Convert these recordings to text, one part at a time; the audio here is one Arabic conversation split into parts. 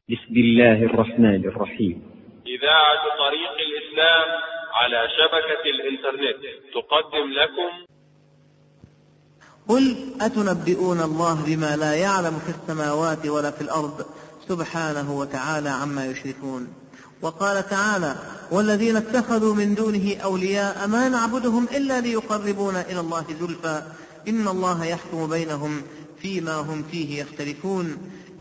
بسم الله الرحمن الرحيم. إذاعة طريق الإسلام على شبكة الإنترنت تقدم لكم قل أتنبئون الله بما لا يعلم في السماوات ولا في الأرض سبحانه وتعالى عما يشركون. وقال تعالى: والذين اتخذوا من دونه أولياء ما نعبدهم إلا ليقربونا إلى الله زلفى إن الله يحكم بينهم فيما هم فيه يختلفون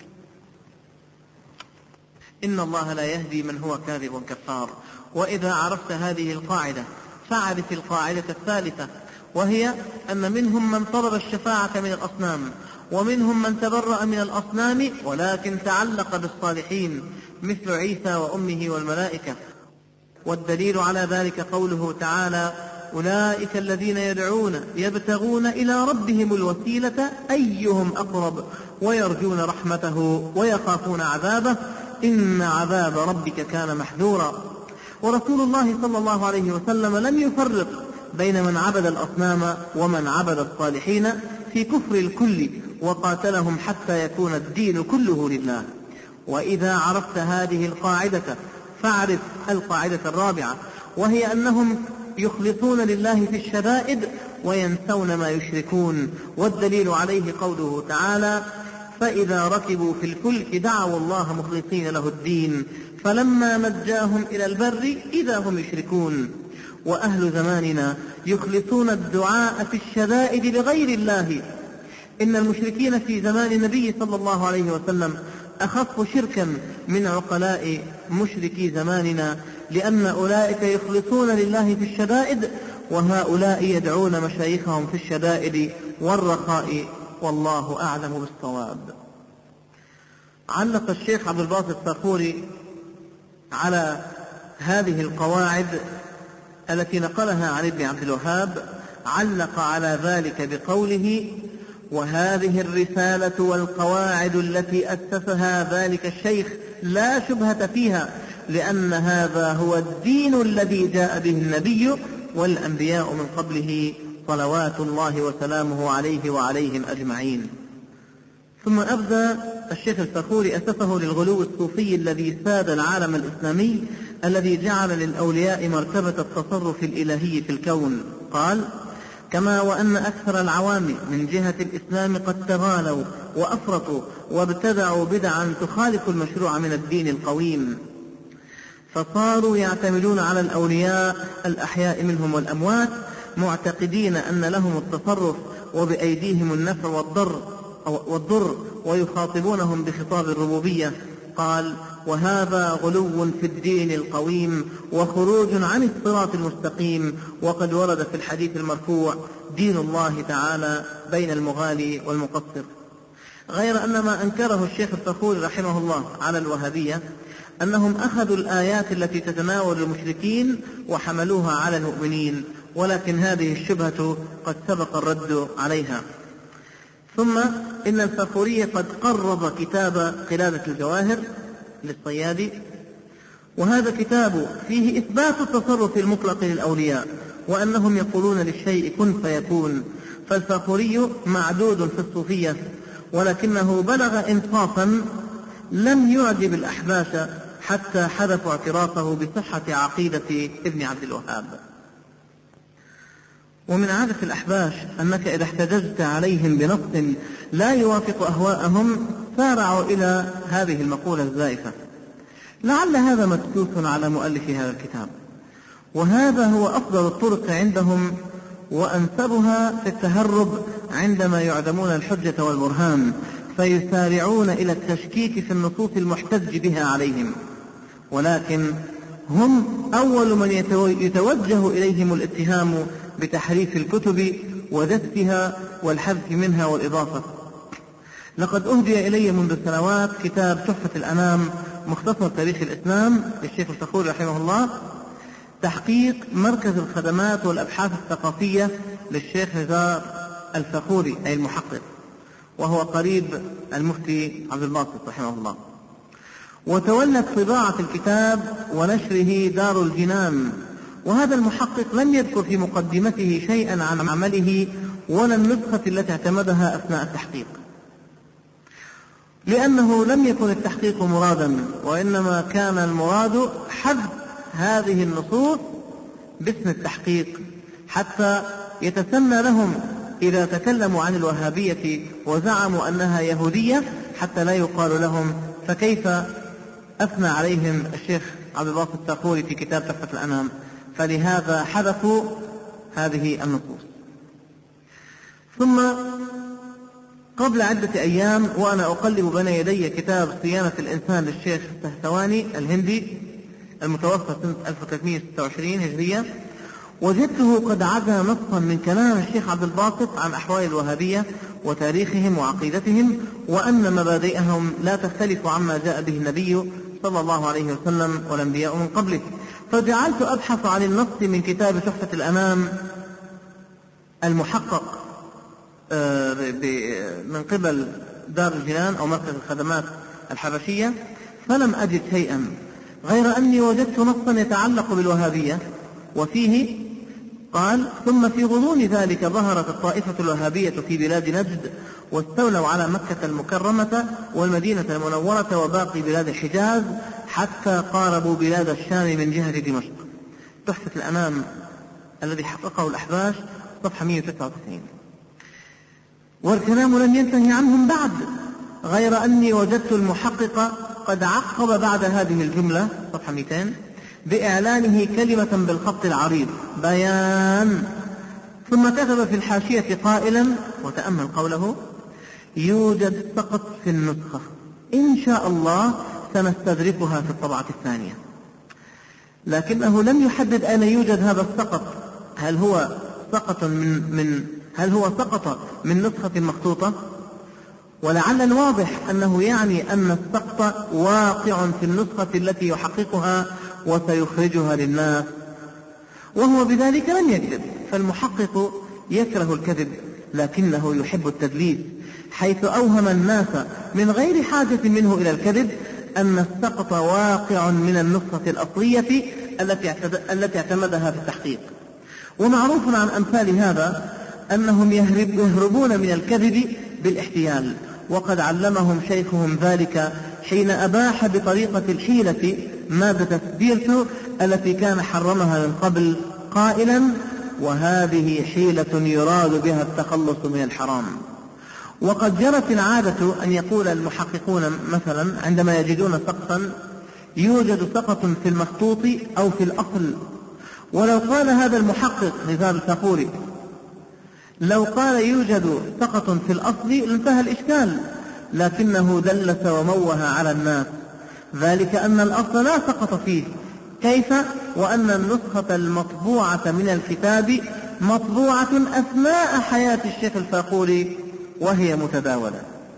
إن الله لا يهدي من هو كاذب كفار. وإذا عرفت هذه القاعدة فاعرف القاعدة الثالثة، وهي أن منهم من طلب الشفاعة من الأصنام، ومنهم من تبرأ من الأصنام ولكن تعلق بالصالحين مثل عيسى وأمه والملائكة. والدليل على ذلك قوله تعالى: أولئك الذين يدعون يبتغون إلى ربهم الوسيلة أيهم أقرب ويرجون رحمته ويخافون عذابه إن عذاب ربك كان محذورا. ورسول الله صلى الله عليه وسلم لم يفرق بين من عبد الأصنام ومن عبد الصالحين في كفر الكل، وقاتلهم حتى يكون الدين كله لله. وإذا عرفت هذه القاعدة فاعرف القاعدة الرابعة، وهي أنهم يخلصون لله في الشدائد وينسون ما يشركون. والدليل عليه قوله تعالى: فإذا ركبوا في الفلك دعوا الله مخلصين له الدين فلما نجاهم إلى البر إذا هم يشركون. وأهل زماننا يخلصون الدعاء في الشدائد لغير الله. إن المشركين في زمان النبي صلى الله عليه وسلم أخف شركا من عقلاء مشركي زماننا، لأن أولئك يخلصون لله في الشدائد وهؤلاء يدعون مشايخهم في الشدائد والرخاء، والله أعلم بالصواب. علق الشيخ عبد الباسط الصافوري على هذه القواعد التي نقلها عن ابن عبد الوهاب، علق على ذلك بقوله: وهذه الرسالة والقواعد التي أسسها ذلك الشيخ لا شبهة فيها، لأن هذا هو الدين الذي جاء به النبي والأنبياء من قبله صلوات الله وسلامه عليه وعليهم أجمعين. ثم أبدى الشيخ الصافوري أسسه للغلو الصوفي الذي ساد العالم الإسلامي، الذي جعل للأولياء مرتبة التصرف الإلهي في الكون. قال: كما وأن أكثر العوام من جهة الإسلام قد تغالوا وأفرطوا وابتدعوا بدعا تخالف المشروع من الدين القويم، فصاروا يعتمدون على الأولياء الأحياء منهم والأموات، معتقدين أن لهم التصرف وبأيديهم النفع والضر ويخاطبونهم بخطاب الربوبية. قال: وهذا غلو في الدين القويم وخروج عن الصراط المستقيم، وقد ورد في الحديث المرفوع: دين الله تعالى بين المغالي والمقصر. غير أن ما أنكره الشيخ الصافوري رحمه الله على الوهابية أنهم أخذوا الآيات التي تتناول المشركين وحملوها على المؤمنين، ولكن هذه الشبهة قد سبق الرد عليها. ثم إن الصافوري قد قرب كتاب قلادة الجواهر للصيادي، وهذا كتاب فيه إثبات التصرف المطلق للأولياء وأنهم يقولون للشيء كن فيكون. فالصافوري معدود في الصوفية، ولكنه بلغ إنصافا لم يعجب الأحباش حتى حذفوا اعترافه بصحة عقيدة ابن عبد الوهاب. ومن عادة الأحباش أنك إذا احتججت عليهم بنص لا يوافق أهواءهم سارعوا إلى هذه المقولة الزائفة. لعل هذا مدسوس على مؤلف هذا الكتاب، وهذا هو أفضل الطرق عندهم وأنسبها في التهرب عندما يعدمون الحجة والبرهان، فيسارعون إلى التشكيك في النصوص المحتج بها عليهم. ولكن هم أول من يتوجه إليهم الاتهام بتحريف الكتب ودسها والحذف منها والإضافة. لقد أهدي إلي منذ سنوات كتاب تحفة الأنام مختصر تاريخ الإسلام للشيخ الصافوري رحمه الله، تحقيق مركز الخدمات والأبحاث الثقافية للشيخ نزار الفخوري أي المحقق، وهو قريب المفتي عبد الباسط رحمه الله. وتولت طباعة الكتاب ونشره دار الجنان، وهذا المحقق لم يذكر في مقدمته شيئا عن عمله ولا النسخة التي اعتمدها أثناء التحقيق. لأنه لم يكن التحقيق مرادا، وإنما كان المراد حذف هذه النصوص باسم التحقيق حتى يتسنى لهم إذا تكلموا عن الوهابية وزعموا أنها يهودية حتى لا يقال لهم فكيف أثنى عليهم الشيخ عبد الباسط الساقوري في كتاب تحفة الأنام. فلهذا حذفوا هذه النصوص. ثم قبل عدة أيام وأنا أقلب بين يدي كتاب صيانة الإنسان للشيخ السهتواني الهندي المتوفى سنة 1326 هجرية، وجدته قد عزى نصا من كلام الشيخ عبد الباسط عن أحوال الوهابية وتاريخهم وعقيدتهم، وأن مبادئهم لا تختلف عما جاء به النبي صلى الله عليه وسلم والأنبياء من قبله. فجعلت أبحث عن النص من كتاب تحفة الأنام المحقق من قبل دار الجنان أو مركز الخدمات الحبشية، فلم أجد شيئا، غير أني وجدت نصا يتعلق بالوهابية، وفيه قال: ثم في غضون ذلك ظهرت الطائفة الوهابية في بلاد نجد، واستولوا على مكة المكرمة والمدينة المنورة وباقي بلاد الحجاز حتى قاربوا بلاد الشام من جهة دمشق. تحفة الأنام الذي حققه الأحباش صفحة 199. والكلام لم ينتهي عنهم بعد، غير أني وجدت المحقق قد عقب بعد هذه الجملة صفحة 200 بإعلانه كلمة بالخط العريض بيان، ثم كتب في الحاشية قائلا، وتأمل قوله: يوجد سقط في النسخة، إن شاء الله سنستدركها في الطبعة الثانية. لكنه لم يحدد أين يوجد هذا السقط، هل هو سقط من نسخة مخطوطة؟ ولعل الواضح أنه يعني أن السقط واقع في النسخة التي يحققها وسيخرجها للناس، وهو بذلك لم يكذب. فالمحقق يكره الكذب لكنه يحب التدليس، حيث أوهم الناس من غير حاجة منه إلى الكذب أن السقط واقع من النسخة الأصلية التي اعتمدها في التحقيق. ومعروف عن أمثال هذا أنهم يهربون من الكذب بالاحتيال، وقد علمهم شيخهم ذلك حين أباح بطريقة الحيلة مادة السبيرتو التي كان حرمها من قبل، قائلا: وهذه حيلة يراد بها التخلص من الحرام. وقد جرت العادة أن يقول المحققون مثلا عندما يجدون سقطا: يوجد سقط في المخطوط أو في الأصل. ولو قال هذا المحقق نزار الساقوري لو قال يوجد سقط في الأصل لانتهى الإشكال، لكنه دلس وموه على الناس، ذلك أن الأصل لا سقط فيه، كيف وأن النسخة المطبوعة من الكتاب مطبوعة أثناء حياة الشيخ الفاقوري وهي متداولة.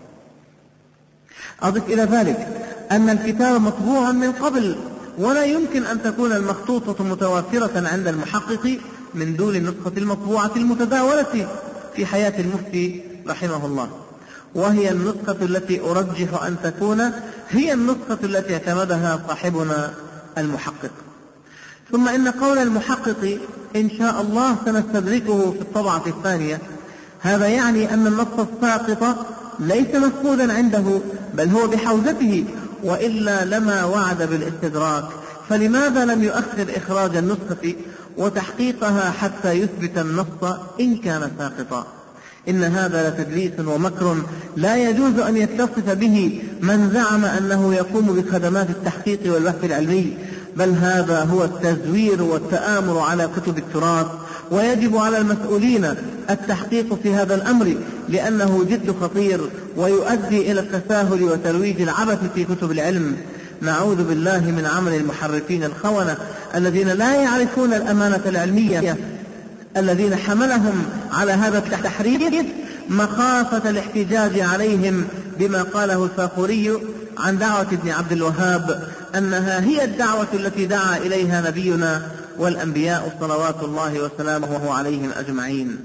أضف إلى ذلك أن الكتاب مطبوع من قبل، ولا يمكن أن تكون المخطوطة متوافرة عند المحقق من دون النسخة المطبوعة المتداولة في حياة المفتي رحمه الله، وهي النسخة التي أرجح أن تكون هي النسخة التي اعتمدها صاحبنا المحقق. ثم إن قول المحقق إن شاء الله سنستدركه في الطبعة الثانية، هذا يعني أن النص الساقط ليس مفقودا عنده، بل هو بحوزته، وإلا لما وعد بالاستدراك. فلماذا لم يؤخر إخراج النسخة وتحقيقها حتى يثبت النص إن كان ساقطا؟ إن هذا لتدليس ومكر لا يجوز أن يتصف به من زعم أنه يقوم بخدمات التحقيق والبحث العلمي، بل هذا هو التزوير والتآمر على كتب التراث. ويجب على المسؤولين التحقيق في هذا الأمر، لأنه جد خطير ويؤدي إلى التساهل وترويج العبث في كتب العلم. نعوذ بالله من عمل المحرفين الخونة الذين لا يعرفون الأمانة العلمية، الذين حملهم على هذا التحريف مخافة الاحتجاج عليهم بما قاله الفاقوري عن دعوة ابن عبد الوهاب أنها هي الدعوة التي دعا إليها نبينا والأنبياء صلوات الله وسلامه عليهم أجمعين.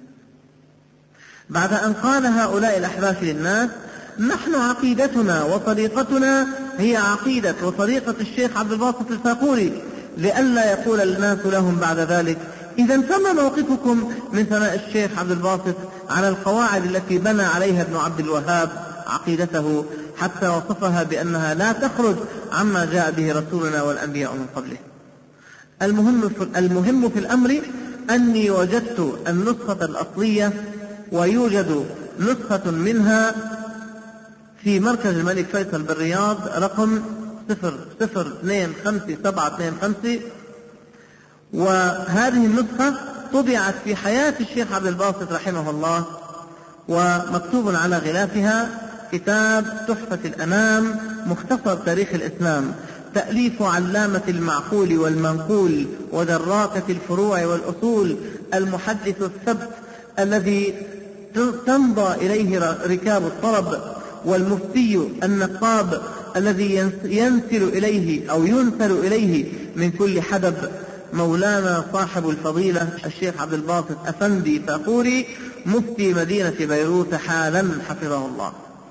بعد أن قال هؤلاء الأحباش للناس: نحن عقيدتنا وطريقتنا هي عقيدة وطريقة الشيخ عبد الباسط الفاقوري، لئلا يقول الناس لهم بعد ذلك: إذا فما موقفكم من ثناء الشيخ عبد الباسط على القواعد التي بنى عليها ابن عبد الوهاب عقيدته حتى وصفها بأنها لا تخرج عما جاء به رسولنا والأنبياء من قبله. المهم في الأمر أني وجدت النسخة الأصلية، ويوجد نسخة منها في مركز الملك فيصل بالرياض رقم 0025 وهذه النسخة طبعت في حياة الشيخ عبد الباسط رحمه الله، ومكتوب على غلافها كتاب تحفة الأنام مختصر تاريخ الإسلام، تأليف علامة المعقول والمنقول ودراكة الفروع والأصول، المحدث الثبت الذي تمضى إليه ركاب الطرب، والمفتي النقاب الذي ينسل إليه من كل حدب، مولانا صاحب الفضيلة الشيخ عبد الباسط أفندي فاخوري مفتي مدينة بيروت حالا حفظه الله.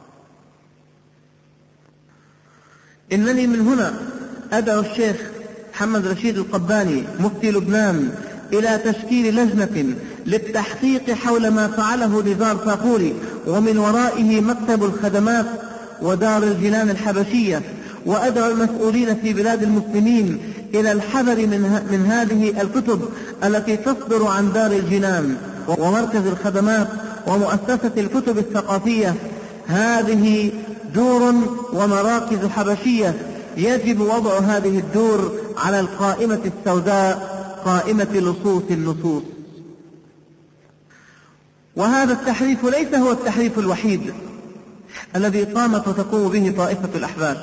إنني من هنا أدعو الشيخ محمد رشيد القباني مفتي لبنان إلى تشكيل لجنة للتحقيق حول ما فعله نزار فاخوري، ومن ورائه مكتب الخدمات ودار الجنان الحبشية، وأدعو المسؤولين في بلاد المسلمين إلى الحذر من هذه الكتب التي تصدر عن دار الجنان ومركز الخدمات ومؤسسة الكتب الثقافية. هذه دور ومراكز حبشية، يجب وضع هذه الدور على القائمة السوداء، قائمة لصوص النصوص. وهذا التحريف ليس هو التحريف الوحيد الذي قامت وتقوم به طائفة الأحباش،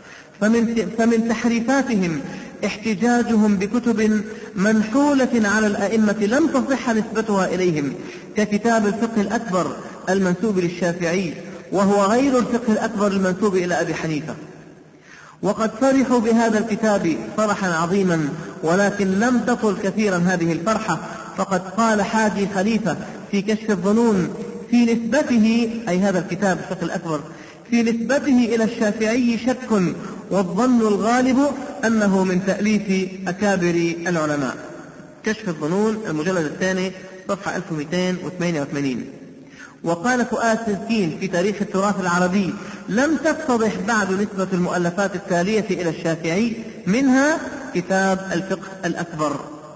فمن تحريفاتهم احتجاجهم بكتب منحولة على الأئمة لم تصح نسبتها إليهم، ككتاب الفقه الأكبر المنسوب للشافعي، وهو غير الفقه الأكبر المنسوب إلى أبي حنيفة. وقد فرحوا بهذا الكتاب فرحا عظيما، ولكن لم تطل كثيرا هذه الفرحة، فقد قال حاجي خليفة في كشف الظنون في نسبته، أي هذا الكتاب الفقه الأكبر، في نسبته إلى الشافعي شك، والظن الغالب أنه من تأليف أكابر العلماء. كشف الظنون المجلد الثاني صفحة 1288. وقال فؤاد سلكين في تاريخ التراث العربي: لم تتضح بعد نسبة المؤلفات التالية إلى الشافعي، منها كتاب الفقه الأكبر.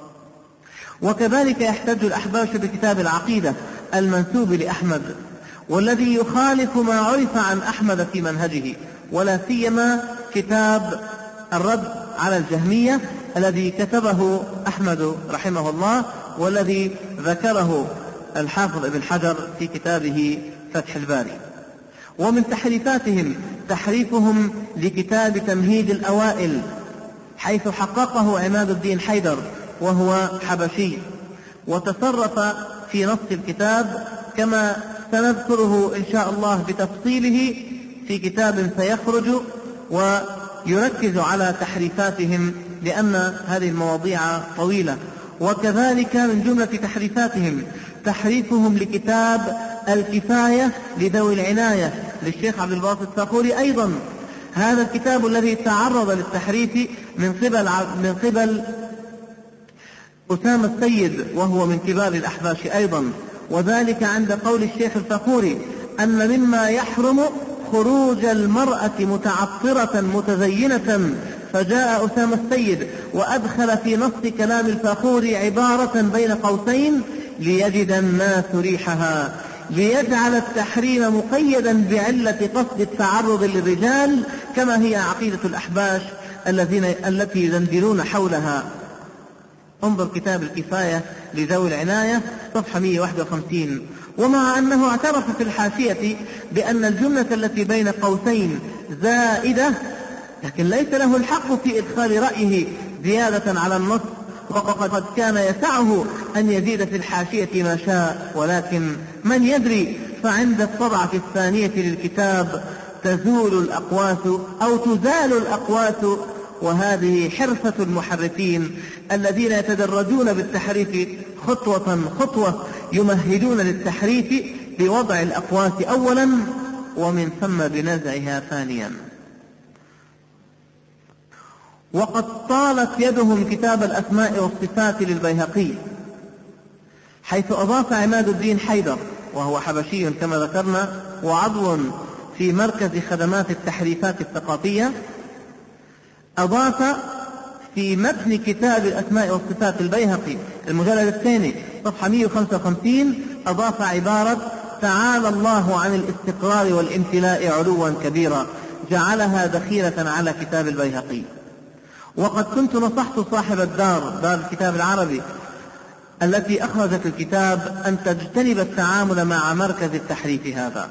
وكذلك يحتج الأحباش بكتاب العقيدة المنسوب لأحمد، والذي يخالف ما عرف عن أحمد في منهجه، ولا سيما كتاب الرد على الجهمية الذي كتبه أحمد رحمه الله، والذي ذكره الحافظ ابن حجر في كتابه فتح الباري. ومن تحريفاتهم تحريفهم لكتاب تمهيد الأوائل، حيث حققه عماد الدين حيدر وهو حبشي، وتصرف في نص الكتاب كما سنذكره إن شاء الله بتفصيله في كتاب سيخرج، ويركز على تحريفاتهم لأن هذه المواضيع طويلة. وكذلك من جملة تحريفاتهم تحريفهم لكتاب الكفاية لذوي العناية للشيخ عبد الباسط فاخوري أيضا، هذا الكتاب الذي تعرض للتحريف من قبل أسامة السيد وهو من كبار الأحباش أيضا، وذلك عند قول الشيخ الفاخوري أن مما يحرم خروج المرأة متعطرة متزينة، فجاء أسامة السيد وأدخل في نص كلام الفاخوري عبارة بين قوسين: ليجد الناس ريحها، ليجعل التحريم مقيدا بعلة قصد التعرض للرجال، كما هي عقيدة الأحباش التي يدندنون حولها. انظر كتاب الكفاية لذوي العناية صفحة 151. ومع أنه اعترف في الحاشية بأن الجملة التي بين قوسين زائدة، لكن ليس له الحق في إدخال رأيه زيادة على النص، وقد كان يسعه أن يزيد في الحاشية ما شاء، ولكن من يدري، فعند الطبعة الثانية للكتاب تزول الأقواس أو تزال الأقواس. وهذه حرفة المحرفين الذين يتدرجون بالتحريف خطوة خطوة، يمهدون للتحريف بوضع الأقواس أولا ومن ثم بنزعها ثانيا. وقد طالت يدهم كتاب الأسماء والصفات للبيهقي، حيث أضاف عماد الدين حيدر وهو حبشي كما ذكرنا، وعضو في مركز خدمات التحريفات الثقافية أضاف في متن كتاب الأسماء والصفات البيهقي المجلد الثاني صفحة 155 أضاف عبارة تعالى الله عن الاستقرار والامتلاء علوا كبيرا، جعلها دخيلة على كتاب البيهقي. وقد كنت نصحت صاحب دار الكتاب العربي التي أخرجت الكتاب أن تجتنب التعامل مع مركز التحريف هذا.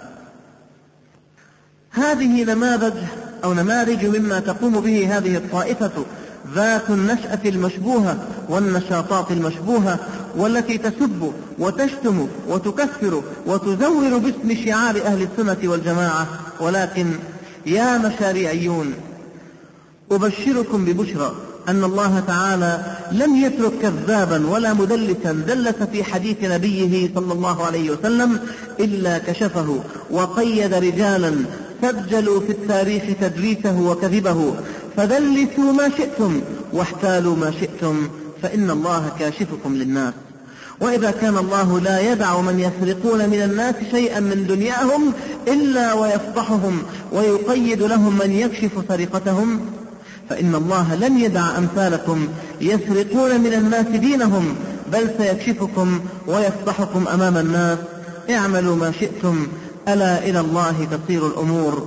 هذه نماذج مما تقوم به هذه الطائفة ذات النشأة المشبوهة والنشاطات المشبوهة، والتي تسب وتشتم وتكفر وتزور باسم شعار أهل السنة والجماعة. ولكن يا مشاريعيون، أبشركم ببشرى أن الله تعالى لم يترك كذابا ولا مدلسا دلس في حديث نبيه صلى الله عليه وسلم إلا كشفه، وقيد رجالا سجلوا في التاريخ تدليسه وكذبه، فدلسوا ما شئتم واحتالوا ما شئتم، فإن الله كاشفكم للناس. وإذا كان الله لا يدع من يسرقون من الناس شيئا من دنياهم إلا ويفضحهم ويقيد لهم من يكشف سرقتهم، فإن الله لن يدع أمثالكم يسرقون من الناس دينهم، بل سيكشفكم ويفضحكم أمام الناس. اعملوا ما شئتم، ألا إلى الله تصير الأمور.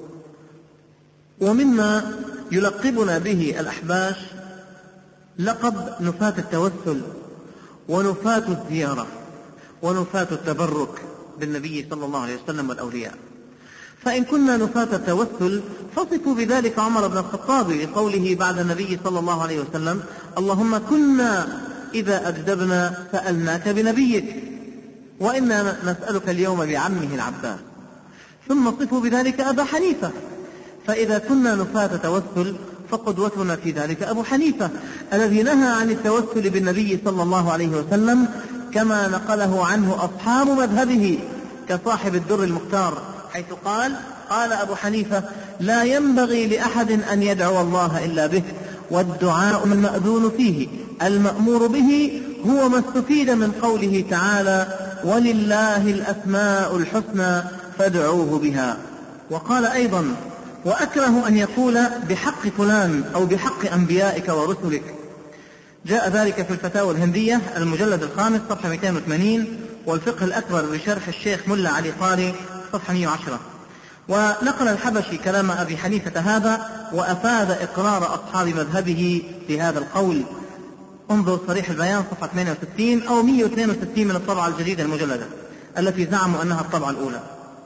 ومما يلقبنا به الأحباش لقب نفاة التوسل ونفاة الزيارة ونفاة التبرك بالنبي صلى الله عليه وسلم والأولياء. فإن كنا نفاة التوسل فصفوا بذلك عمر بن الخطاب لقوله بعد النبي صلى الله عليه وسلم اللهم كنا إذا أجدبنا سألناك بنبيك، وإنا نسألك اليوم بعمه العباس. ثم صفوا بذلك أبا حنيفة، فإذا كنا نفاة توسل فقدوتنا في ذلك أبو حنيفة الذي نهى عن التوسل بالنبي صلى الله عليه وسلم، كما نقله عنه أصحاب مذهبه كصاحب الدر المختار، حيث قال أبو حنيفة لا ينبغي لأحد أن يدعو الله إلا به، والدعاء المأذون فيه المأمور به هو ما استفيد من قوله تعالى ولله الأسماء الحسنى فادعوه بها. وقال أيضا وأكره أن يقول بحق فلان أو بحق أنبيائك ورسلك. جاء ذلك في الفتاوى الهندية المجلد الخامس صفحة 280، والفقه الأكبر بشرح الشيخ ملا علي قاري صفحة 110. ونقل الحبشي كلام أبي حنيفة هذا وأفاد إقرار أصحاب مذهبه بهذا القول. انظر صريح البيان صفحة 68 أو 162 من الطبعة الجديدة المجلدة التي زعموا أنها الطبعة الأولى.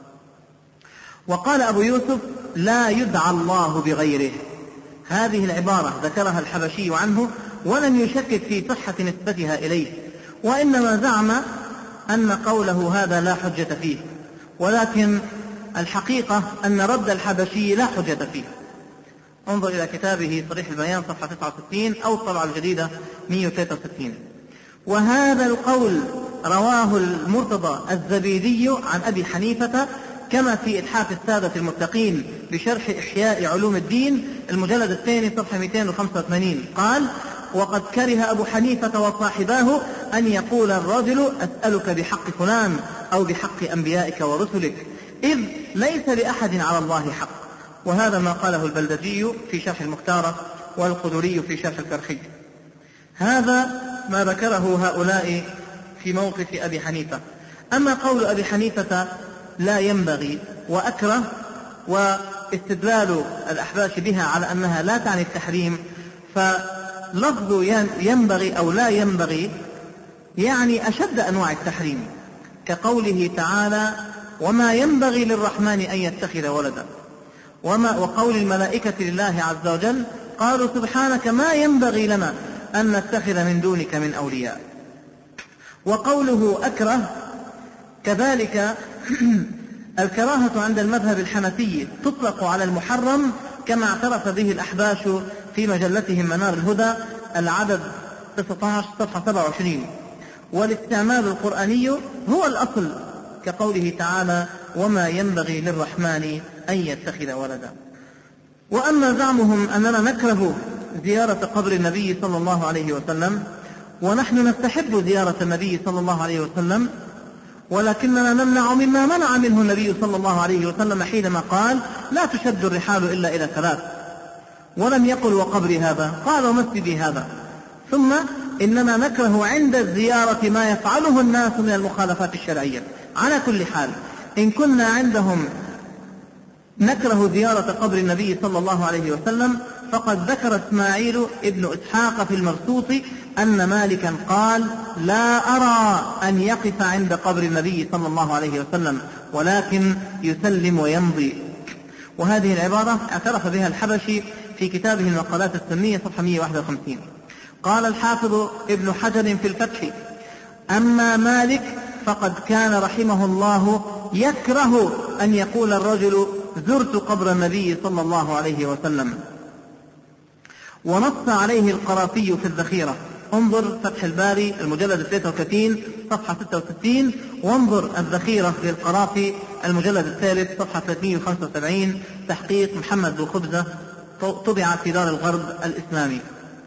وقال أبو يوسف لا يدعى الله بغيره. هذه العبارة ذكرها الحبشي عنه ولم يشكك في صحة نسبتها إليه، وإنما زعم أن قوله هذا لا حجة فيه، ولكن الحقيقة أن رد الحبشي لا حجة فيه. انظر إلى كتابه صريح البيان صفحة 69 أو الطبعة الجديدة 163. وهذا القول رواه المرتضى الزبيدي عن أبي حنيفة كما في إتحاف السادة المتقين بشرح إحياء علوم الدين المجلد الثاني صفحة 285. قال وقد كره أبو حنيفة وصاحباه أن يقول الرجل أسألك بحق فلان أو بحق أنبيائك ورسلك، إذ ليس لأحد على الله حق. وهذا ما قاله البلدجي في شرح المختارة والقدري في شرح الكرخي. هذا ما ذكره هؤلاء في موقف أبي حنيفة. أما قول أبي حنيفة لا ينبغي وأكره واستدلال الأحباش بها على أنها لا تعني التحريم، فلفظ ينبغي أو لا ينبغي يعني أشد أنواع التحريم، كقوله تعالى وما ينبغي للرحمن أن يتخذ ولدا، وقول الملائكة لله عز وجل قالوا سبحانك ما ينبغي لنا أن نتخذ من دونك من أولياء. وقوله أكره كذلك الكراهة عند المذهب الحنفي تطلق على المحرم كما اعترف به الأحباش في مجلتهم منار الهدى العدد 19 صفحة 27. والاستعمال القرآني هو الأصل كقوله تعالى وما ينبغي للرحمن أن يتخذ ولدا. وأما زعمهم أننا نكره زيارة قبر النبي صلى الله عليه وسلم ونحن نستحب زيارة النبي صلى الله عليه وسلم، ولكننا نمنع مما منع منه النبي صلى الله عليه وسلم حينما قال لا تشد الرحال إلا إلى 3، ولم يقل وقبري هذا، قال ومسجدي هذا. ثم إننا نكره عند الزيارة ما يفعله الناس من المخالفات الشرعية. على كل حال إن كنا عندهم نكره زيارة قبر النبي صلى الله عليه وسلم، فقد ذكر إسماعيل ابن إسحاق في المبسوط أن مالكا قال لا أرى أن يقف عند قبر النبي صلى الله عليه وسلم ولكن يسلم ويمضي. وهذه العبارة اعترف بها الحبشي في كتابه المقالات السنية صفحة 151. قال الحافظ ابن حجر في الفتح: أما مالك فقد كان رحمه الله يكره أن يقول الرجل زرت قبر النبي صلى الله عليه وسلم. ونص عليه القرافي في الذخيرة، انظر فتح الباري المجلد 33 صفحة 66، وانظر الذخيرة للقرافي المجلد الثالث صفحة 375 تحقيق محمد ذو خبزة، طبع في دار الغرب الإسلامي.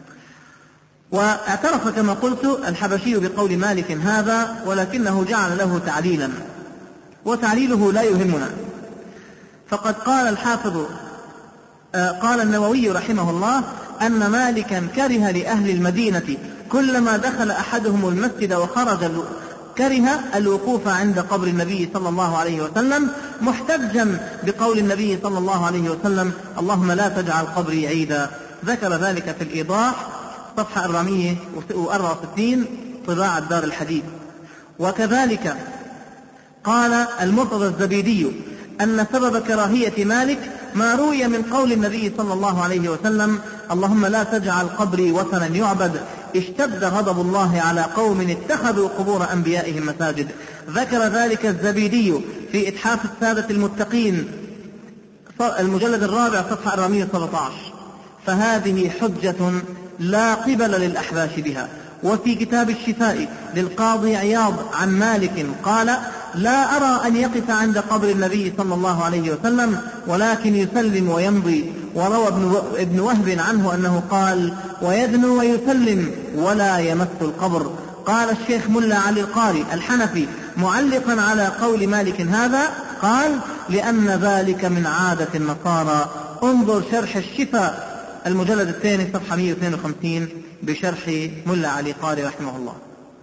واعترف كما قلت الحبشي بقول مالك هذا، ولكنه جعل له تعليلا، وتعليله لا يهمنا. فقد قال الحافظ قال النووي رحمه الله أن مالكا كره لأهل المدينة كلما دخل أحدهم المسجد وخرج كره الوقوف عند قبر النبي صلى الله عليه وسلم، محتجا بقول النبي صلى الله عليه وسلم اللهم لا تجعل قبري عيدا. ذكر ذلك في الإيضاح صفحة 464 طباعة دار الحديث. وكذلك قال المرتضى الزبيدي أن سبب كراهية مالك ما روي من قول النبي صلى الله عليه وسلم اللهم لا تجعل قبري وثنا يعبد، اشتد غضب الله على قوم اتخذوا قبور أنبيائهم مساجد. ذكر ذلك الزبيدي في إتحاف السادة المتقين المجلد الرابع صفحة 417. فهذه حجة لا قبل للأحباش بها. وفي كتاب الشفاء للقاضي عياض عن مالك قال لا أرى أن يقف عند قبر النبي صلى الله عليه وسلم ولكن يسلم ويمضي. وروى ابن وهب عنه أنه قال ويدنو ويسلم ولا يمس القبر. قال الشيخ ملا علي القاري الحنفي معلقا على قول مالك هذا قال لأن ذلك من عادة النصارى. انظر شرح الشفاء المجلد الثاني صفحة 152 بشرح ملا علي قاري رحمه الله.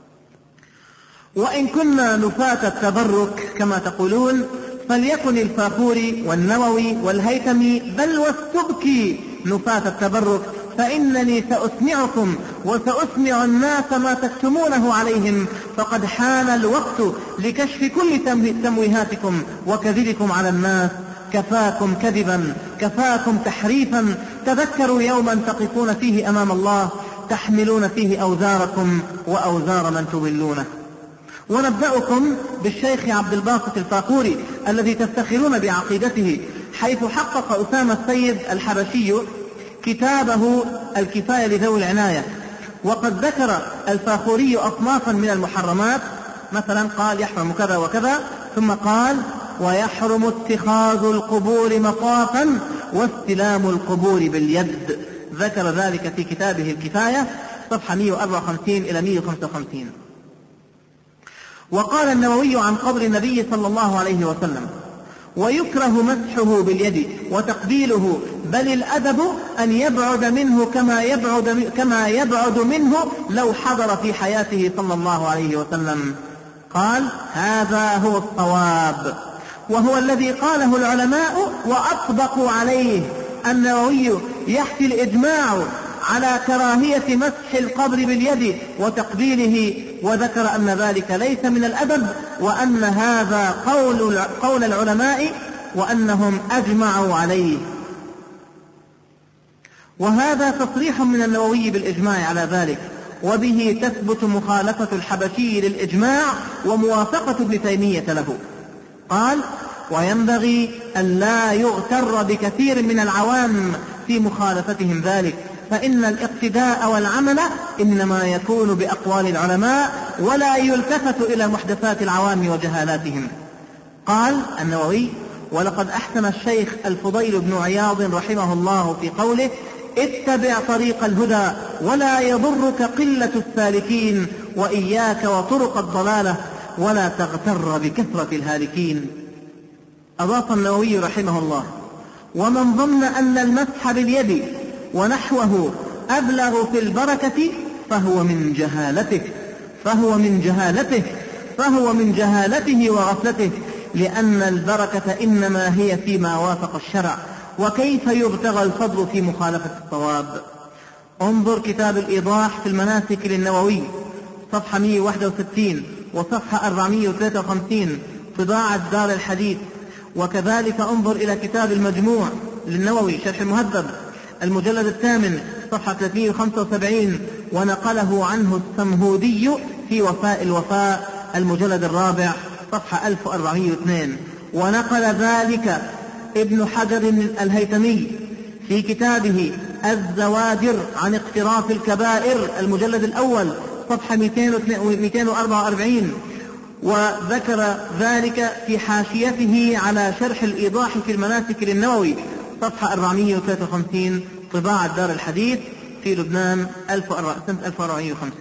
وإن كنا نفاة التبرك كما تقولون فليكن الفاخوري والنووي والهيثمي بل والسبكي نفاة التبرك، فإنني سأسمعكم وسأسمع الناس ما تكتمونه عليهم، فقد حان الوقت لكشف كل تمويهاتكم وكذبكم على الناس. كفاكم كذبا، كفاكم تحريفا. تذكروا يوما تقفون فيه أمام الله تحملون فيه أوزاركم وأوزار من تضلونه. ونبدأكم بالشيخ عبد الباسط الفاخوري الذي تفتخرون بعقيدته، حيث حقق أسامة السيد الحبشي كتابه الكفاية لذوي العناية. وقد ذكر الفاخوري أصنافا من المحرمات، مثلا قال يحرم كذا وكذا، ثم قال ويحرم اتخاذ القبور مطافا واستلام القبور باليد. ذكر ذلك في كتابه الكفاية صفحة 154 إلى 155. وقال النووي عن قبر النبي صلى الله عليه وسلم ويكره مسحه باليد وتقبيله، بل الأدب أن يبعد منه كما يبعد منه لو حضر في حياته صلى الله عليه وسلم. قال هذا هو الصواب وهو الذي قاله العلماء وأطبقوا عليه. النووي يحكي الإجماع على كراهية مسح القبر باليد وتقبيله، وذكر أن ذلك ليس من الأدب، وأن هذا قول العلماء وأنهم أجمعوا عليه. وهذا تصريح من النووي بالإجماع على ذلك، وبه تثبت مخالفة الحبشي للإجماع وموافقة ابن تيمية له. قال وينبغي أن لا يغتر بكثير من العوام في مخالفتهم ذلك، فإن الاقتداء والعمل إنما يكون بأقوال العلماء ولا يلتفت إلى محدثات العوام وجهالاتهم. قال النووي ولقد أحسن الشيخ الفضيل بن عياض رحمه الله في قوله اتبع طريق الهدى ولا يضرك قلة السالكين وإياك وطرق الضلالة، ولا تغتر بكثرة الهالكين. أضاف النووي رحمه الله: ومن ظن أن المسح باليد ونحوه أبلغ في البركة فهو من جهالته ورفلته، لأن البركة إنما هي فيما وافق الشرع، وكيف يبتغى الفضل في مخالفة الصواب. انظر كتاب الإيضاح في المناسك للنووي صفحة 161 وصفحة 453 طباعة دار الحديث، وكذلك انظر إلى كتاب المجموع للنووي شرح المهذب المجلد 8 صفحة 375، ونقله عنه السمهودي في وفاء الوفاء المجلد 4 صفحة 1402، ونقل ذلك ابن حجر الهيثمي في كتابه الزواجر عن اقتراف الكبائر المجلد الأول صفحة 244، وذكر ذلك في حاشيته على شرح الإيضاح في المناسك للنووي صفحة 453 طباعة دار الحديث في لبنان سنة 1405.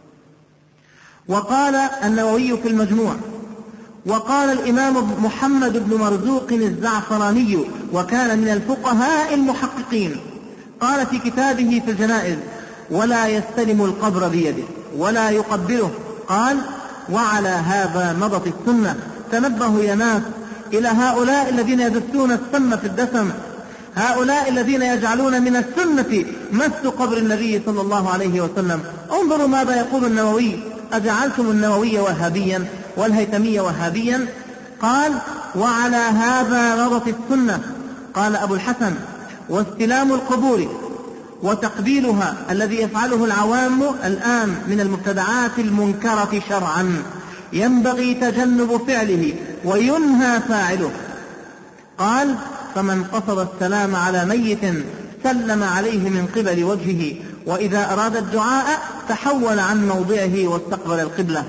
وقال النووي في المجموع: وقال الإمام محمد بن مرزوق الزعفراني، وكان من الفقهاء المحققين، قال في كتابه في الجنائز: ولا يستلم القبر بيده ولا يقبله. قال: وعلى هذا مضت السنة. تنبهوا يا ناس إلى هؤلاء الذين يدسون السم في الدسم، هؤلاء الذين يجعلون من السنة مس قبر النبي صلى الله عليه وسلم. انظروا ماذا يقول النووي: أجعلتم النووي وهابيا والهيثمي وهابيا؟ قال: وعلى هذا مضت السنة. قال أبو الحسن: واستلام القبور وتقبيلها الذي يفعله العوام الآن من المبتدعات المنكرة شرعا، ينبغي تجنب فعله وينهى فاعله. قال: فمن قصد السلام على ميت سلم عليه من قبل وجهه، وإذا أراد الدعاء تحول عن موضعه واستقبل القبلة.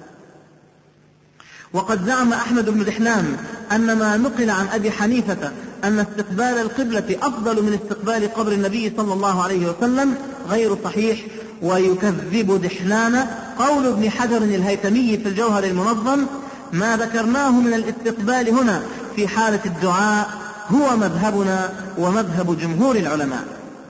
وقد زعم أحمد بن دحلان أن ما نقل عن أبي حنيفة أن استقبال القبلة أفضل من استقبال قبر النبي صلى الله عليه وسلم غير صحيح. ويكذب دحلان قول ابن حجر الهيثمي في الجوهر المنظم: ما ذكرناه من الاستقبال هنا في حالة الدعاء هو مذهبنا ومذهب جمهور العلماء.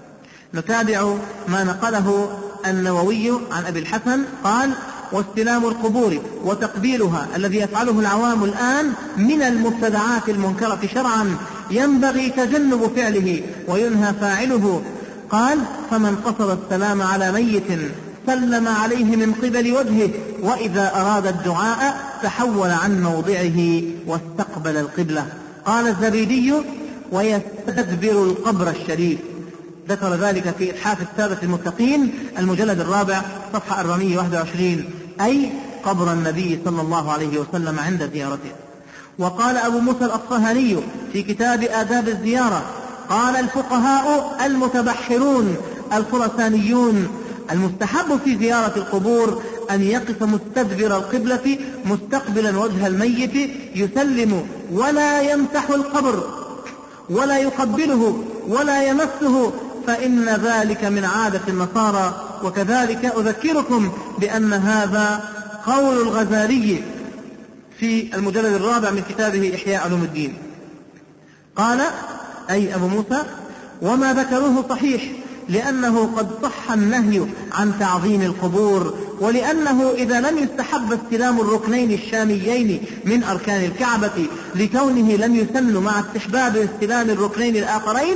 نتابع ما نقله النووي عن أبي الحسن قال: واستلام القبور وتقبيلها الذي يفعله العوام الآن من المبتدعات المنكرة شرعا، ينبغي تجنب فعله وينهى فاعله. قال: فمن قصد السلام على ميت سلم عليه من قبل وجهه، وإذا أراد الدعاء تحول عن موضعه واستقبل القبلة. قال الزبيدي: ويستدبر القبر الشريف. ذكر ذلك في إتحاف السادة المتقين المجلد 4 صفحة 421، أي قبر النبي صلى الله عليه وسلم عند زيارته. وقال أبو موسى الأصفهاني في كتاب آداب الزيارة: قال الفقهاء المتبحرون الخرسانيون: المستحب في زيارة القبور أن يقف مستدبر القبلة مستقبلا وجه الميت، يسلم ولا يمسح القبر ولا يقبله ولا يمسه، فإن ذلك من عادة النصارى. وكذلك أذكركم بأن هذا قول الغزالي في المجلد 4 من كتابه إحياء علوم الدين. قال أي أبو موسى: وما ذكروه صحيح، لأنه قد صح النهي عن تعظيم القبور، ولأنه إذا لم يستحب استلام الركنين الشاميين من أركان الكعبة لكونه لم يسن مع استحباب استلام الركنين الآخرين،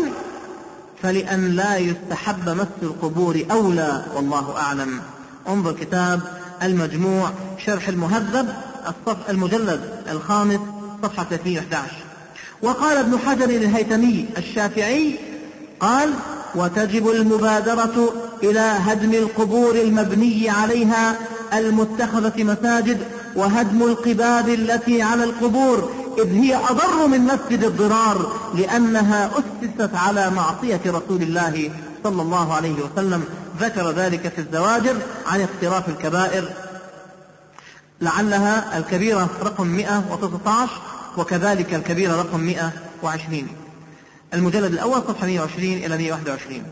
فلأن لا يستحب مس القبور أولى، والله أعلم. انظر كتاب المجموع شرح المهذب المجلد 5 صفحة 311. وقال ابن حجر الهيثمي الشافعي قال: وتجب المبادرة إلى هدم القبور المبني عليها المتخذة مساجد، وهدم القباب التي على القبور، إذ هي أضر من مسجد الضرار، لأنها أسست على معصية رسول الله صلى الله عليه وسلم. ذكر ذلك في الزواجر عن اقتراف الكبائر، لعلها الكبيرة رقم 119 وكذلك الكبيرة رقم 120، المجلد الأول صفحة 120 إلى 121.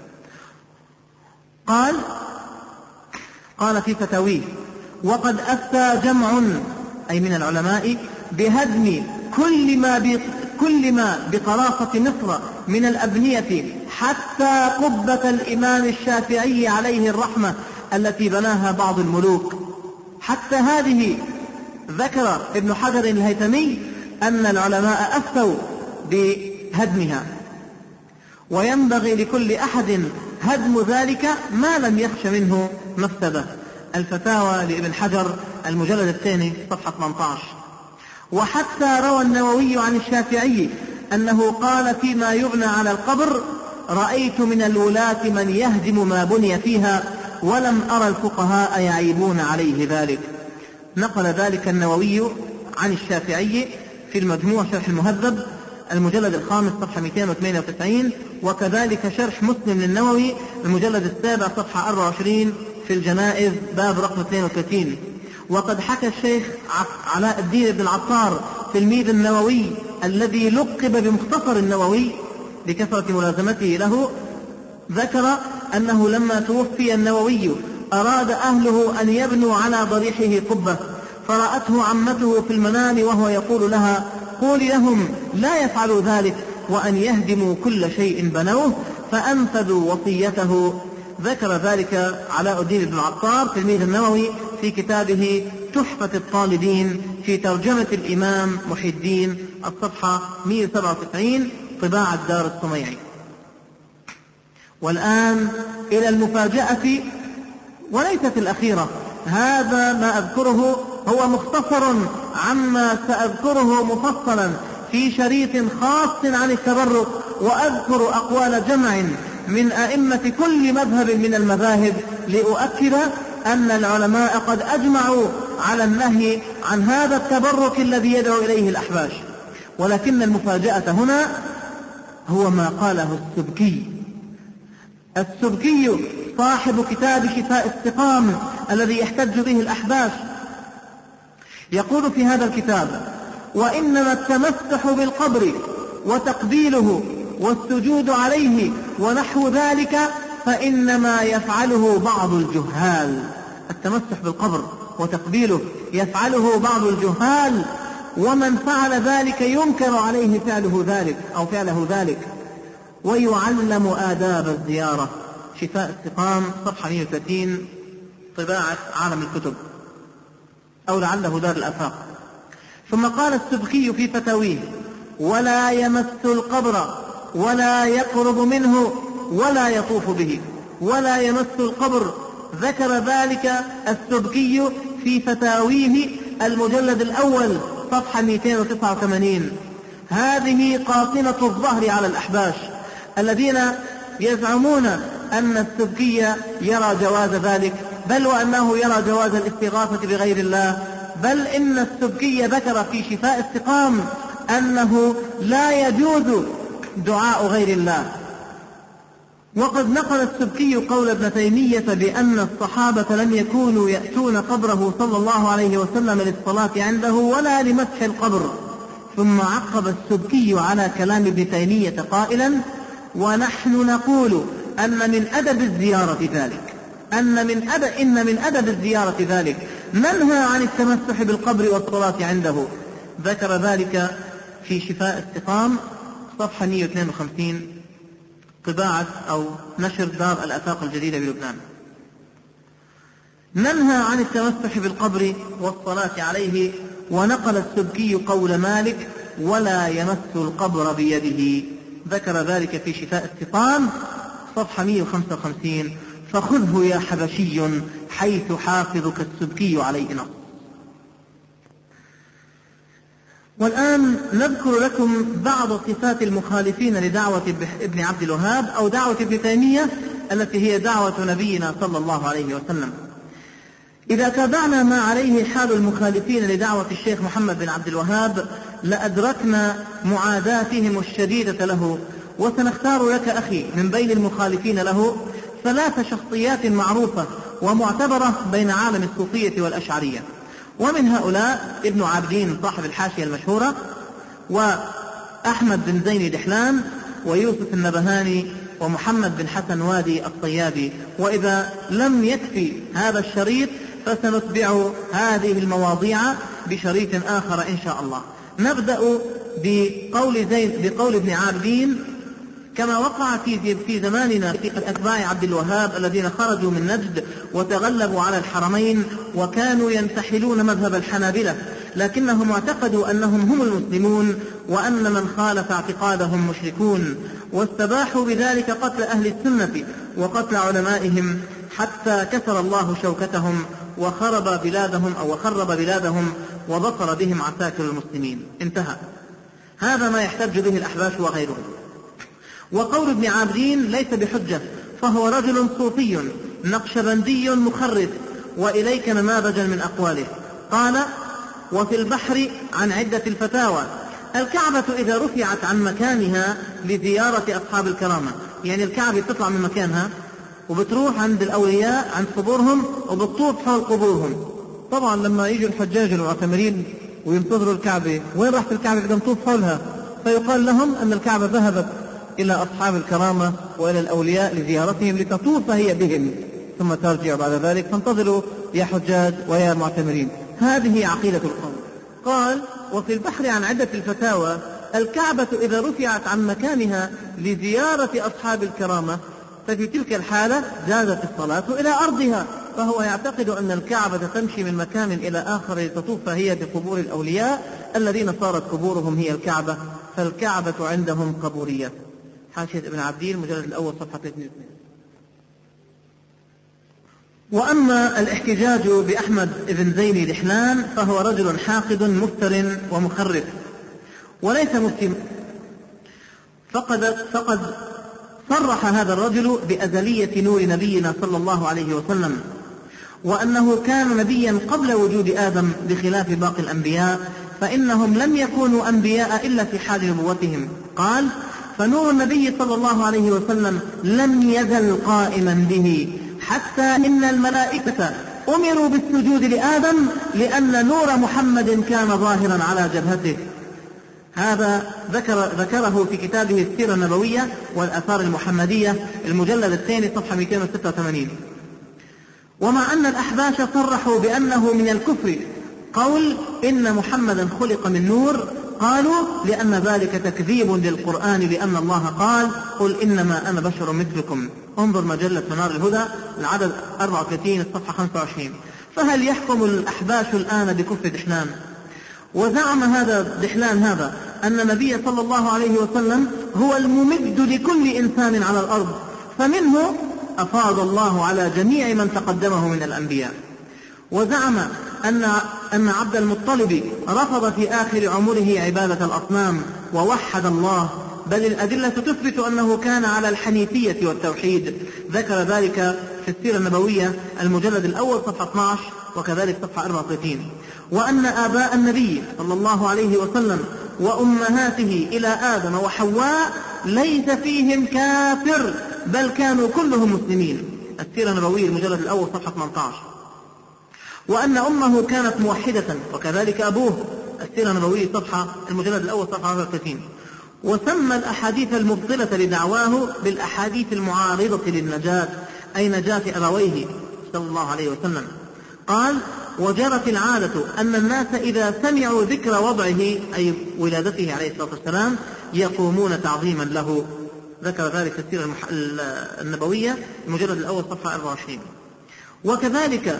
قال في فتاويه: وقد أفتى جمع أي من العلماء بهدم كل ما بقرافة مصر من الأبنية حتى قبة الإمام الشافعي عليه الرحمة التي بناها بعض الملوك. حتى هذه ذكر ابن حجر الهيثمي أن العلماء أفتوا بهدمها، وينبغي لكل أحد هدم ذلك ما لم يخش منه مفسدة. الفتاوى لابن حجر المجلد الثاني صفحة 18. وحتى روى النووي عن الشافعي أنه قال فيما يبنى على القبر: رأيت من الولاة من يهدم ما بني فيها ولم أرى الفقهاء يعيبون عليه ذلك. نقل ذلك النووي عن الشافعي في المجموع شرح المهذب المجلد الخامس صفحة 298، وكذلك شرح مسلم للنووي المجلد السابع صفحة 24 في الجنائز باب رقم 32. وقد حكى الشيخ علاء الدين بن العطار تلميذ النووي الذي لقب بمختصر النووي لكثرة ملازمته له، ذكر أنه لما توفي النووي أراد أهله أن يبنوا على ضريحه قبة، فرأته عمته في المنام وهو يقول لها: قولي لهم لا يفعلوا ذلك وأن يهدموا كل شيء بنوه، فأنفذوا وصيته. ذكر ذلك علاء الدين بن العطار تلميذ النووي في كتابه تحفة الطالبين في ترجمة الإمام محي الدين الصفحة 197 طباعة دار الصميعي. والآن إلى المفاجأة وليست الأخيرة. هذا ما أذكره هو مختصر عما سأذكره مفصلا في شريط خاص عن التبرك، وأذكر أقوال جمع من أئمة كل مذهب من المذاهب لأؤكد أن العلماء قد أجمعوا على النهي عن هذا التبرك الذي يدعو إليه الأحباش. ولكن المفاجأة هنا هو ما قاله السبكي صاحب كتاب شفاء السقام الذي يحتج به الأحباش. يقول في هذا الكتاب: وإنما التمسح بالقبر وتقبيله والسجود عليه ونحو ذلك فإنما يفعله بعض الجهال. التمسح بالقبر وتقبيله يفعله بعض الجهال، ومن فعل ذلك ينكر عليه فعله ذلك ويعلم آداب الزيارة. شفاء السقام صفحة 130 طباعة عالم الكتب، أو لعله دار الآفاق. ثم قال السبكي في فتاويه: ولا يمس القبر ولا يقرب منه ولا يطوف به، ولا يمس القبر. ذكر ذلك السبكي في فتاويه المجلد الأول صفحة 289. هذه قاطنة الظهر على الأحباش الذين يزعمون أن السبكي يرى جواز ذلك، بل وأنه يرى جواز الاستغاثة بغير الله، بل إن السبكي ذكر في شفاء السقام أنه لا يجوز دعاء غير الله. وقد نقل السبكي قول ابن تيمية بأن الصحابة لم يكونوا يأتون قبره صلى الله عليه وسلم للصلاة عنده ولا لمسح القبر. ثم عقب السبكي على كلام ابن تيمية قائلا: ونحن نقول أن من أدب الزيارة ذلك، إن من أدب الزيارة ذلك ننهى عن التمسح بالقبر والصلاة عنده. ذكر ذلك في شفاء السقام صفحة 152 طباعة أو نشر دار الآفاق الجديدة بلبنان. ننهى عن التمسح بالقبر والصلاة عليه. ونقل السبكي قول مالك: ولا يمس القبر بيده. ذكر ذلك في شفاء السقام صفحة 155. فخذه يا حبشي حيث حافظك السبكي عليه نص. والآن نذكر لكم بعض صفات المخالفين لدعوة ابن عبد الوهاب أو دعوة ابن تيمية التي هي دعوة نبينا صلى الله عليه وسلم. إذا تابعنا ما عليه حال المخالفين لدعوة الشيخ محمد بن عبد الوهاب لأدركنا معاداتهم الشديدة له. وسنختار لك أخي من بين المخالفين له 3 شخصيات معروفة ومعتبرة بين عالم الصوفية والأشعرية، ومن هؤلاء ابن عابدين صاحب الحاشية المشهورة، وأحمد بن زين دحلان، ويوسف النبهاني، ومحمد بن حسن وادي الصيادي. وإذا لم يكفي هذا الشريط فسنتبع هذه المواضيع بشريط آخر إن شاء الله. نبدأ بقول ابن عابدين كما وقع في زماننا في أتباع عبد الوهاب الذين خرجوا من نجد وتغلبوا على الحرمين وكانوا ينتحلون مذهب الحنابلة، لكنهم اعتقدوا أنهم هم المسلمون وأن من خالف اعتقادهم مشركون، واستباحوا بذلك قتل أهل السنة وقتل علمائهم حتى كسر الله شوكتهم وخرب بلادهم وبصر بهم عساكر المسلمين. انتهى. هذا ما يحتج به الأحباش وغيرهم. وقول ابن عابدين ليس بحجة، فهو رجل صوفي نقشبندي مخرف، وإليك نماذجا من أقواله. قال: وفي البحر عن عدة الفتاوى: الكعبة إذا رفعت عن مكانها لزيارة أصحاب الكرامة، يعني الكعبة تطلع من مكانها وبتروح عند الأولياء عند قبورهم وبتطوف حول قبورهم. طبعا لما يجوا الحجاج المعتمرين وينتظروا الكعبة، وين راحت الكعبة؟ بدهم نطوف حولها، فيقال لهم أن الكعبة ذهبت إلى أصحاب الكرامة وإلى الأولياء لزيارتهم لتطوف هي بهم ثم ترجع بعد ذلك، فانتظروا يا حجاج ويا معتمرين. هذه عقيدة القوم. قال: وفي البحر عن عدة الفتاوى: الكعبة إذا رفعت عن مكانها لزيارة أصحاب الكرامة ففي تلك الحالة جازت الصلاة إلى أرضها. فهو يعتقد أن الكعبة تمشي من مكان إلى آخر لتطوف هي بقبور الأولياء الذين صارت قبورهم هي الكعبة، فالكعبة عندهم قبورية. حاشية ابن عابدين مجلد الأول صفحة 32. وأما الاحتجاج بأحمد بن زين دحلان فهو رجل حاقد مفتر ومخرف وليس مسلم. فقد صرح هذا الرجل بأزلية نور نبينا صلى الله عليه وسلم، وأنه كان نبيا قبل وجود آدم بخلاف باقي الأنبياء، فإنهم لم يكونوا أنبياء إلا في حال نبوتهم. قال: فنور النبي صلى الله عليه وسلم لم يزل قائما به حتى إن الملائكة أمروا بالسجود لآدم لأن نور محمد كان ظاهرا على جبهته. هذا ذكره في كتابه السيرة النبوية والآثار المحمدية المجلد الثاني صفحة 286. ومع أن الأحباش صرحوا بأنه من الكفر قول إن محمدا خلق من نور، قالوا لأن ذلك تكذيب للقرآن، لأن الله قال: قل إنما أنا بشر مثلكم. انظر مجلة منار الهدى العدد 34 الصفحة 25. فهل يحكم الأحباش الآن بكفر دحلان؟ وزعم هذا دحلان هذا أن النبي صلى الله عليه وسلم هو الممد لكل إنسان على الأرض، فمنه أفاض الله على جميع من تقدمه من الأنبياء. وزعم أن عبد المطلب رفض في آخر عمره عبادة الأصنام ووحد الله، بل الأدلة تثبت أنه كان على الحنيفية والتوحيد. ذكر ذلك في السيرة النبوية المجلد الأول صفحة 12 وكذلك صفحة 34. وأن آباء النبي صلى الله عليه وسلم وأمهاته إلى آدم وحواء ليس فيهم كافر، بل كانوا كلهم مسلمين. السيرة النبوية المجلد الأول صفحة 18. وأن أمه كانت موحدة وكذلك أبوه. السيرة النبوية صفحة المجلد الأول صفحة 34. وسمى الأحاديث المبطلة لدعواه بالأحاديث المعارضة للنجاة، أي نجاة أبويه صلى الله عليه وسلم. قال: وجرت العادة أن الناس إذا سمعوا ذكر وضعه أي ولادته عليه الصلاة والسلام يقومون تعظيما له. ذكر ذلك في السيرة النبوية المجلد الأول صفحة 24. وكذلك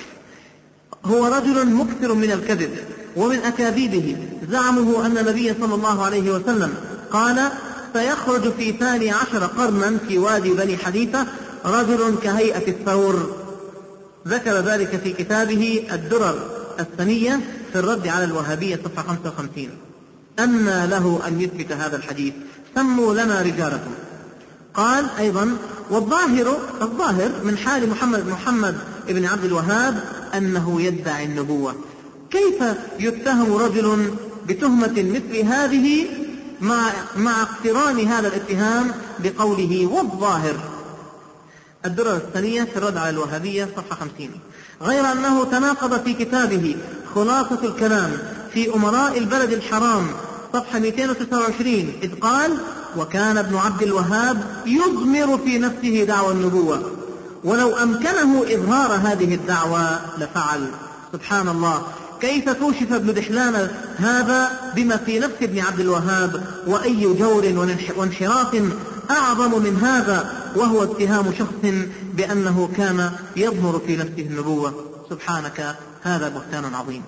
هو رجل مكثر من الكذب، ومن أكاذيبه زعمه أن النبي صلى الله عليه وسلم قال: سيخرج في 12 قرنا في وادي بني حديثة رجل كهيئة الثور. ذكر ذلك في كتابه الدرر الثنية في الرد على الوهابية صفحة 55. أن له أن يثبت هذا الحديث؟ سموا لنا رجالكم. قال أيضا: والظاهر من حال محمد ابن عبد الوهاب أنه يدعي النبوة. كيف يتهم رجل بتهمة مثل هذه مع اقتران هذا الاتهام بقوله والظاهر؟ الدرر الثانية في الرد على الوهابية صفحة 50. غير أنه تناقض في كتابه خلاصة الكلام في أمراء البلد الحرام صفحة 229 إذ قال: وكان ابن عبد الوهاب يضمر في نفسه دعوى النبوة، ولو أمكنه إظهار هذه الدعوة لفعل. سبحان الله، كيف كوشف ابن دحلان هذا بما في نفس ابن عبد الوهاب؟ وأي جور وانحراف أعظم من هذا، وهو اتهام شخص بأنه كان يضمر في نفسه النبوة. سبحانك، هذا بهتان عظيم.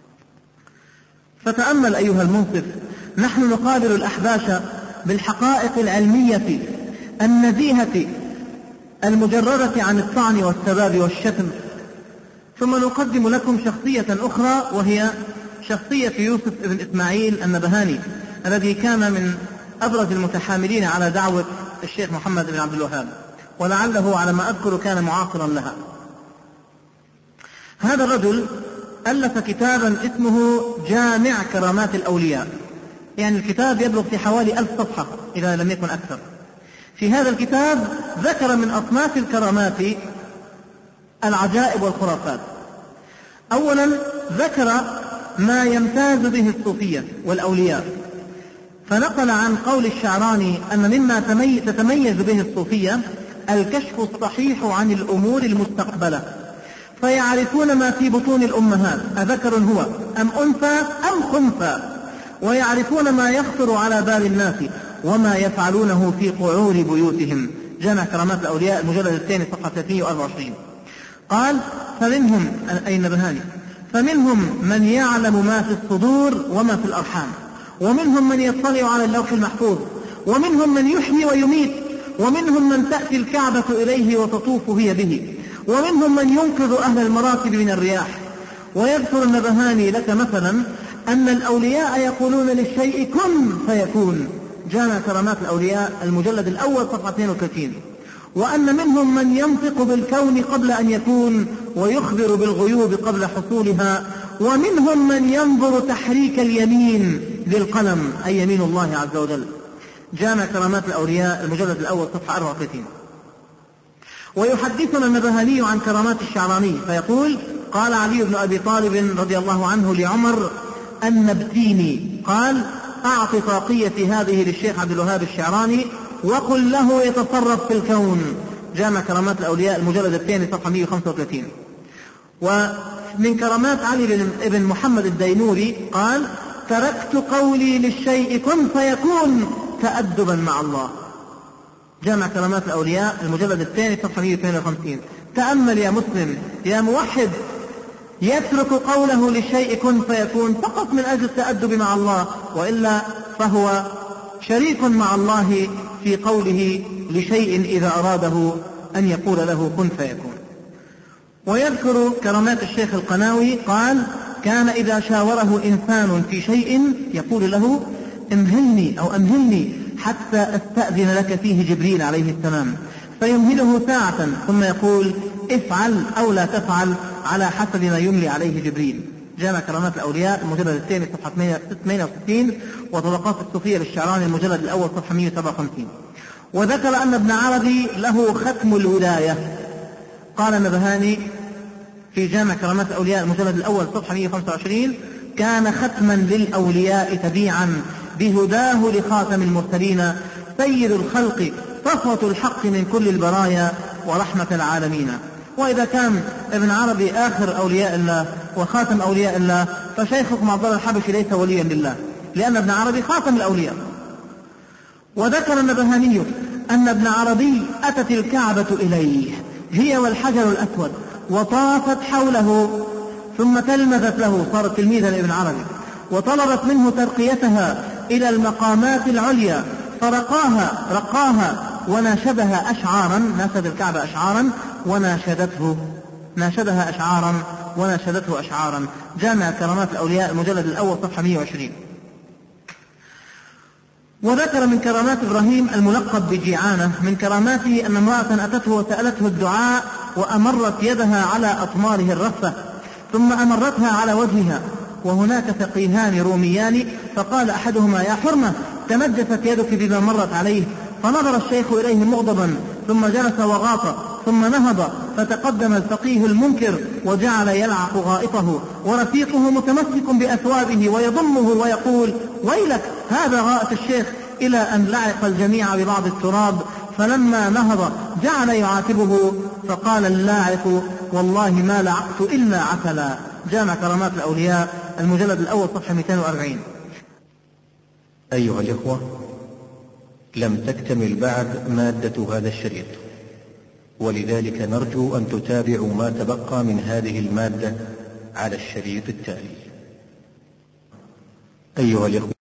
فتأمل أيها المنصف، نحن نقابل الأحباش بالحقائق العلمية النزيهة المجردة عن الطعن والسباب والشتم، ثم نقدم لكم شخصية أخرى، وهي شخصية يوسف بن إسماعيل النبهاني، الذي كان من أبرز المتحاملين على دعوة الشيخ محمد بن عبد الوهاب، ولعله على ما أذكر كان معاصرا لها. هذا الرجل ألف كتابا اسمه جامع كرامات الأولياء، يعني الكتاب يبلغ في حوالي 1000 صفحة إذا لم يكن أكثر. في هذا الكتاب ذكر من أصناف الكرامات العجائب والخرافات. أولا ذكر ما يمتاز به الصوفية والأولياء، فنقل عن قول الشعراني أن مما تتميز به الصوفية الكشف الصحيح عن الأمور المستقبلة، فيعرفون ما في بطون الأمهات أذكر هو أم أنثى أم خنثى، ويعرفون ما يخطر على بال الناس وما يفعلونه في قعور بيوتهم. جامع كرامات الأولياء المجلد الثاني صفحة 324. قال: فمنهم أي النبهاني، فمنهم من يعلم ما في الصدور وما في الأرحام، ومنهم من يطلع على اللوح المحفوظ، ومنهم من يحيي ويميت، ومنهم من تأتي الكعبة إليه وتطوف هي به، ومنهم من ينقذ أهل المراكب من الرياح. ويذكر النبهاني لك مثلا أن الأولياء يقولون للشيء كن فيكون. جامع كرامات الأولياء المجلد الأول صفحة 32. وأن منهم من ينطق بالكون قبل أن يكون ويخبر بالغيوب قبل حصولها، ومنهم من ينظر تحريك اليمين للقلم أي يمين الله عز وجل. جامع كرامات الأولياء المجلد الأول صفحة 34. ويحدثنا النبهاني عن كرامات الشعراني فيقول: قال علي بن أبي طالب رضي الله عنه لعمر النبتيني، قال: أعط طاقيتي هذه للشيخ عبد الوهاب الشعراني وقل له يتصرف في الكون. جامع كرامات الأولياء المجلد الثاني صفحة 135. ومن كرامات علي بن محمد الدينوري قال: تركت قولي للشيء كن فيكون تأدبا مع الله. جامع كرامات الأولياء المجلد الثاني صفحة 152. تأمل يا مسلم يا موحد، يترك قوله للشيء كن فيكون فقط من أجل التأدب مع الله، وإلا فهو شريك مع الله في قوله لشيء إذا أراده أن يقول له كن فيكون. ويذكر كرامات الشيخ القناوي قال: كان إذا شاوره إنسان في شيء يقول له امهلني أو أمهلني حتى أستأذن لك فيه جبريل عليه السلام، فيمهله ساعة ثم يقول افعل أو لا تفعل على حسب ما يملي عليه جبريل. جامع كرامات الأولياء المجلد الثاني صفحة 68، وطبقات الصوفية للشعراني المجلد الأول صفحة 157. وذكر أن ابن عربي له ختم الولاية. قال النبهاني في جامع كرامات الأولياء المجلد الأول صفحة 125: كان ختما للأولياء تبيعا بهداه لخاتم المرسلين سيد الخلق صفوة الحق من كل البرايا ورحمة العالمين. وإذا كان ابن عربي آخر أولياء الله وخاتم أولياء الله، فشيخكم عبد الله الحبشي ليس وليا لله، لأن ابن عربي خاتم الأولياء. وذكر النبهاني أن ابن عربي أتت الكعبة إليه هي والحجر الأسود وطافت حوله، ثم تلمذت له، صارت تلميذا لابن عربي، وطلبت منه ترقيتها إلى المقامات العليا، فرقاها وناشدها أشعارا، ناشد الكعبة أشعارا ناشدها أشعارا. جامع كرامات الأولياء المجلد الأول صفحة 120. وذكر من كرامات إبراهيم الملقب بجيعانة من كراماته أن امرأة أتته وسألته الدعاء وأمرت يدها على أطماره الرفة ثم أمرتها على وجهها، وهناك فقيهان روميان، فقال أحدهما: يا حرمة تنجست يدك بما مرت عليه. فنظر الشيخ إليه مغضبا ثم جلس وغاط، ثم نهض فتقدم الفقيه المنكر وجعل يلعق غائطه، ورفيقه متمسك بأثوابه ويضمه ويقول: ويلك هذا غائط الشيخ، إلى أن لعق الجميع ببعض التراب. فلما نهض جعل يعاتبه، فقال اللاعق: والله ما لعقت إلا عسلا. جامع كرامات الأولياء المجلد الأول صفحة 240. أيها الإخوة، لم تكتمل بعد مادة هذا الشريط، ولذلك نرجو أن تتابعوا ما تبقى من هذه المادة على الشريط التالي. أيها الإخوة